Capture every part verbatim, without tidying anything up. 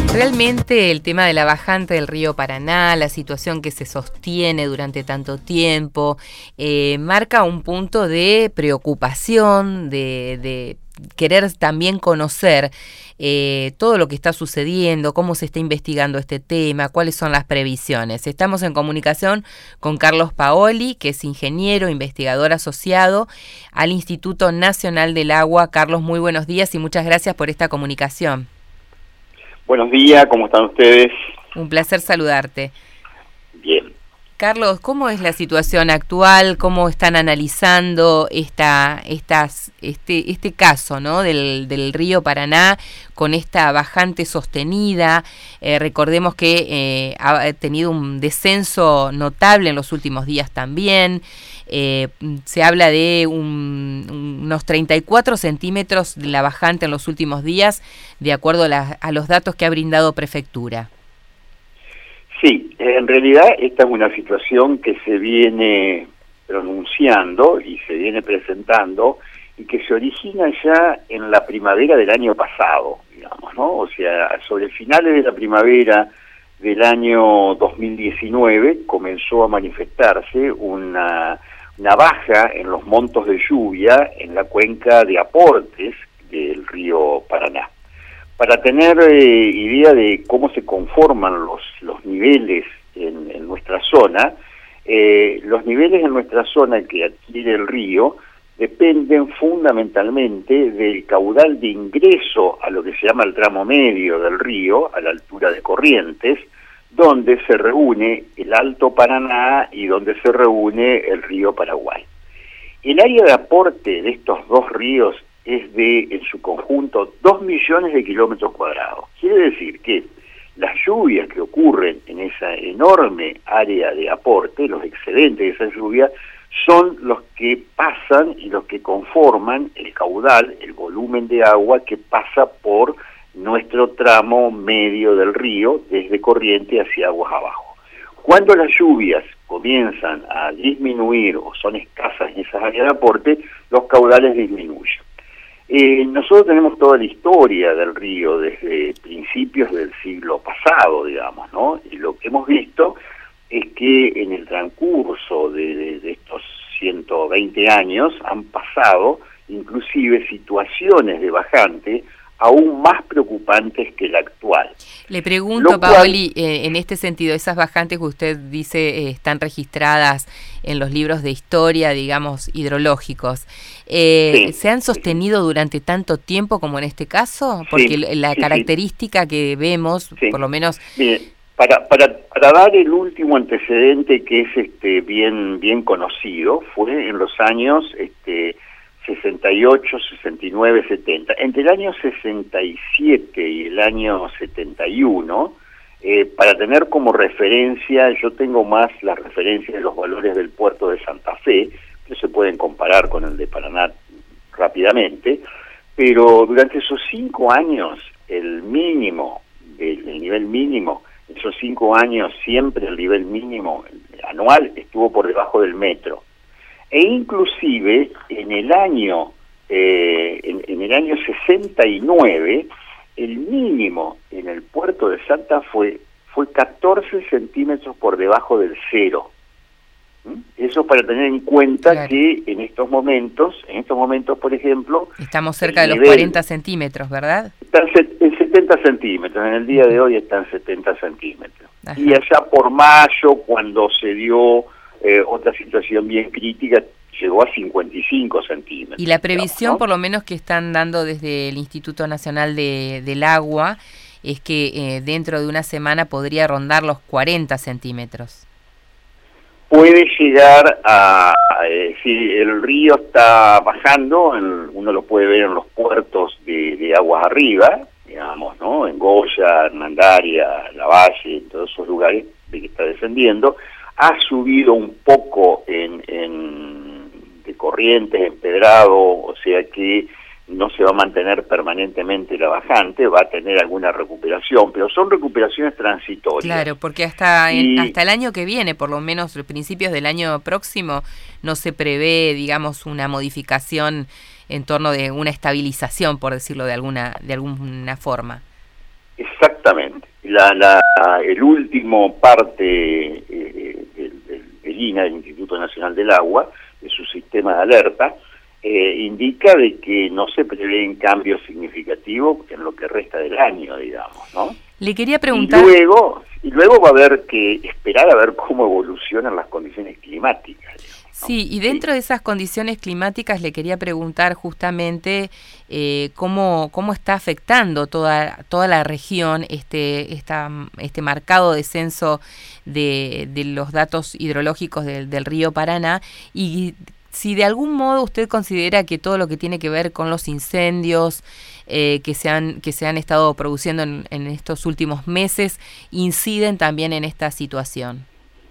Realmente el tema de la bajante del río Paraná, la situación que se sostiene durante tanto tiempo, eh, marca un punto de preocupación, de, de querer también conocer eh, todo lo que está sucediendo, cómo se está investigando este tema, cuáles son las previsiones. Estamos en comunicación con Carlos Paoli, que es ingeniero, investigador asociado al Instituto Nacional del Agua. Carlos, muy buenos días y muchas gracias por esta comunicación. Buenos días, ¿cómo están ustedes? Un placer saludarte. Bien. Carlos, ¿cómo es la situación actual? ¿Cómo están analizando esta, estas, este, este caso, ¿no? del, del río Paraná con esta bajante sostenida? Eh, recordemos que eh, ha tenido un descenso notable en los últimos días también. Eh, se habla de un, unos treinta y cuatro centímetros de la bajante en los últimos días, de acuerdo a, la, a los datos que ha brindado Prefectura. Sí, en realidad esta es una situación que se viene pronunciando y se viene presentando y que se origina ya en la primavera del año pasado, digamos, ¿no? O sea, sobre finales de la primavera del año dos mil diecinueve comenzó a manifestarse una, una baja en los montos de lluvia en la cuenca de aportes del río Paraná. Para tener eh, idea de cómo se conforman los, los niveles en, en nuestra zona, eh, los niveles en nuestra zona que adquiere el río dependen fundamentalmente del caudal de ingreso a lo que se llama el tramo medio del río, a la altura de Corrientes, donde se reúne el Alto Paraná y donde se reúne el río Paraguay. El área de aporte de estos dos ríos es de, en su conjunto, dos millones de kilómetros cuadrados. Quiere decir que las lluvias que ocurren en esa enorme área de aporte, los excedentes de esa lluvia, son los que pasan y los que conforman el caudal, el volumen de agua que pasa por nuestro tramo medio del río, desde Corrientes hacia aguas abajo. Cuando las lluvias comienzan a disminuir o son escasas en esas áreas de aporte, los caudales disminuyen. Eh, nosotros tenemos toda la historia del río desde principios del siglo pasado, digamos, ¿no? Y lo que hemos visto es que en el transcurso de, de, de estos ciento veinte años han pasado inclusive situaciones de bajante aún más preocupantes que la actual. Le pregunto, cual, Paoli, eh, en este sentido, esas bajantes que usted dice eh, están registradas en los libros de historia, digamos, hidrológicos, eh, sí, ¿se han sostenido sí. durante tanto tiempo como en este caso? Porque sí, la sí, característica sí. que vemos, sí. por lo menos... Bien, para, para, para dar el último antecedente que es este bien, bien conocido, fue en los años... este sesenta y ocho, sesenta y nueve, setenta. Entre el año sesenta y siete y el año setenta y uno, eh, para tener como referencia, yo tengo más la referencia de los valores del puerto de Santa Fe, que se pueden comparar con el de Paraná rápidamente, pero durante esos cinco años, el mínimo, el, el nivel mínimo, esos cinco años siempre el nivel mínimo anual estuvo por debajo del metro. E inclusive en el año eh, en, en el año sesenta y nueve el mínimo en el puerto de Santa Fe fue catorce centímetros por debajo del cero. ¿Mm? Eso para tener en cuenta claro. que en estos momentos, en estos momentos por ejemplo... Estamos cerca de los cuarenta centímetros, ¿verdad? Están en setenta centímetros, en el día de hoy están setenta centímetros. Ajá. Y allá por mayo, cuando se dio... Eh, otra situación bien crítica, llegó a cincuenta y cinco centímetros. Y la previsión, digamos, ¿no? por lo menos que están dando desde el Instituto Nacional de, del Agua, es que eh, dentro de una semana podría rondar los cuarenta centímetros. Puede llegar a... Eh, si el río está bajando, en, uno lo puede ver en los puertos de, de aguas arriba, digamos, ¿no? En Goya, Hernandaria, Lavalle, en todos esos lugares de que está descendiendo. Ha subido un poco en, en de Corrientes, Empedrado, o sea que no se va a mantener permanentemente la bajante, va a tener alguna recuperación, pero son recuperaciones transitorias. Claro, porque hasta y, en, hasta el año que viene, por lo menos a principios del año próximo, no se prevé, digamos, una modificación en torno de una estabilización, por decirlo de alguna de alguna forma. Exactamente. la, la, el último parte eh, del, del, del I N A, del Instituto Nacional del Agua, de su sistema de alerta, eh, indica de que no se prevén cambios significativos en lo que resta del año, digamos, ¿no? Le quería preguntar... Y luego, y luego va a haber que esperar a ver cómo evolucionan las condiciones climáticas, digamos, ¿no? Sí, y dentro sí. de esas condiciones climáticas le quería preguntar justamente eh, cómo cómo está afectando toda toda la región este esta, este marcado descenso de, de los datos hidrológicos del, del río Paraná, y si de algún modo usted considera que todo lo que tiene que ver con los incendios eh, que se han que se han estado produciendo en, en estos últimos meses inciden también en esta situación.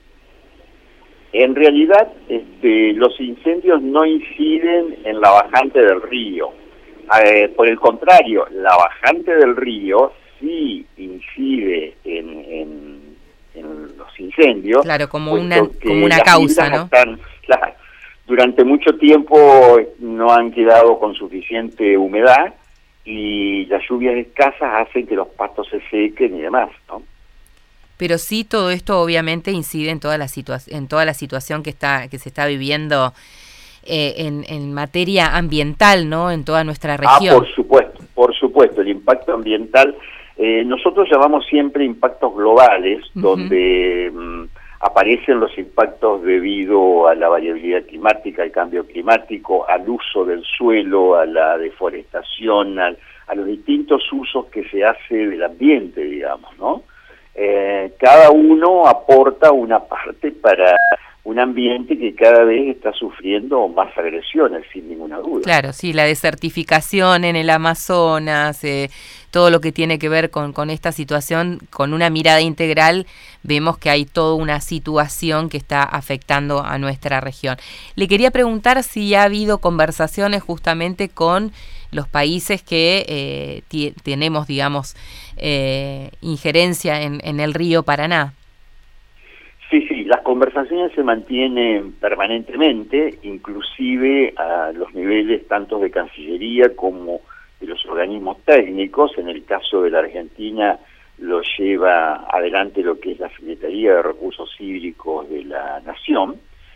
En realidad, este, los incendios no inciden en la bajante del río. Eh, por el contrario, la bajante del río sí incide en, en, en los incendios. Claro, como una como una causa, ¿no? Están, claro, durante mucho tiempo no han quedado con suficiente humedad y las lluvias escasas hacen que los pastos se sequen y demás, ¿no? Pero sí, todo esto obviamente incide en toda la situación, en toda la situación que está que se está viviendo eh, en, en materia ambiental, ¿no? En toda nuestra región. Ah, por supuesto, por supuesto, el impacto ambiental. Eh, nosotros llamamos siempre impactos globales, uh-huh. donde um, aparecen los impactos debido a la variabilidad climática, al cambio climático, al uso del suelo, a la deforestación, al, a los distintos usos que se hace del ambiente, digamos, ¿no? Eh, cada uno aporta una parte para un ambiente que cada vez está sufriendo más agresiones, sin ninguna duda. Claro, sí, la desertificación en el Amazonas, eh, todo lo que tiene que ver con, con esta situación, con una mirada integral, vemos que hay toda una situación que está afectando a nuestra región. Le quería preguntar si ha habido conversaciones justamente con los países que eh, t- tenemos, digamos, eh, injerencia en, en el río Paraná. Sí, sí, las conversaciones se mantienen permanentemente, inclusive a los niveles tanto de Cancillería como de los organismos técnicos. En el caso de la Argentina lo lleva adelante lo que es la Secretaría de Recursos Hídricos de la Nación.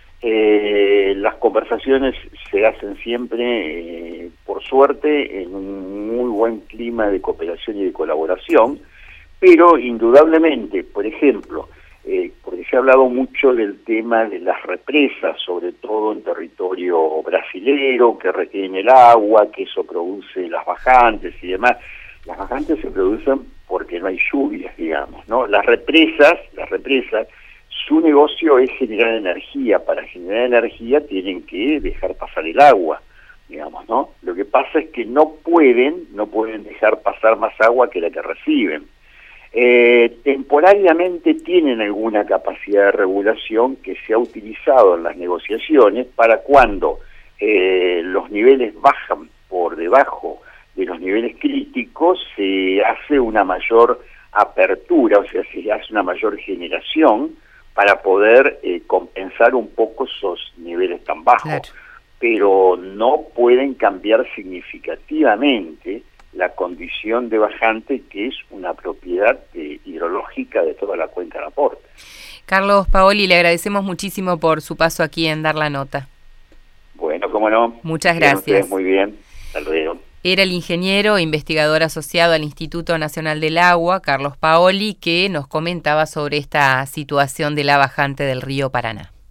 Eh, las conversaciones se hacen siempre, eh, por suerte, en un muy buen clima de cooperación y de colaboración, pero indudablemente, por ejemplo, eh, porque se ha hablado mucho del tema de las represas, sobre todo en territorio brasilero, que retienen el agua, que eso produce las bajantes y demás. Las bajantes se producen porque no hay lluvias, digamos, ¿no? Las represas, las represas, su negocio es generar energía. Para generar energía tienen que dejar pasar el agua, digamos, ¿no? Lo que pasa es que no pueden, no pueden dejar pasar más agua que la que reciben. Eh, temporariamente tienen alguna capacidad de regulación que se ha utilizado en las negociaciones para cuando eh, los niveles bajan por debajo de los niveles críticos, se hace una mayor apertura, o sea, se hace una mayor generación para poder eh, compensar un poco esos niveles tan bajos. Claro. Pero no pueden cambiar significativamente la condición de bajante, que es una propiedad eh, hidrológica de toda la cuenca de aporte. Carlos Paoli, le agradecemos muchísimo por su paso aquí en Dar la Nota. Bueno, cómo no. Muchas gracias. Muy bien. Hasta luego. Era el ingeniero e investigador asociado al Instituto Nacional del Agua, Carlos Paoli, que nos comentaba sobre esta situación de la bajante del río Paraná.